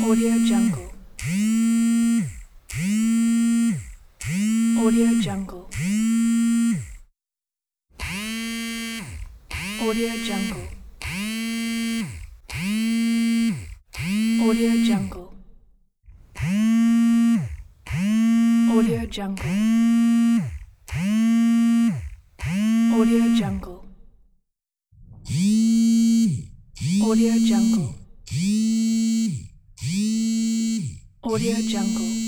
Audio Jungle. Audio Jungle. Audio Jungle. Audio Jungle. Audio Jungle. Audio Jungle. Audio Jungle. Audio Jungle.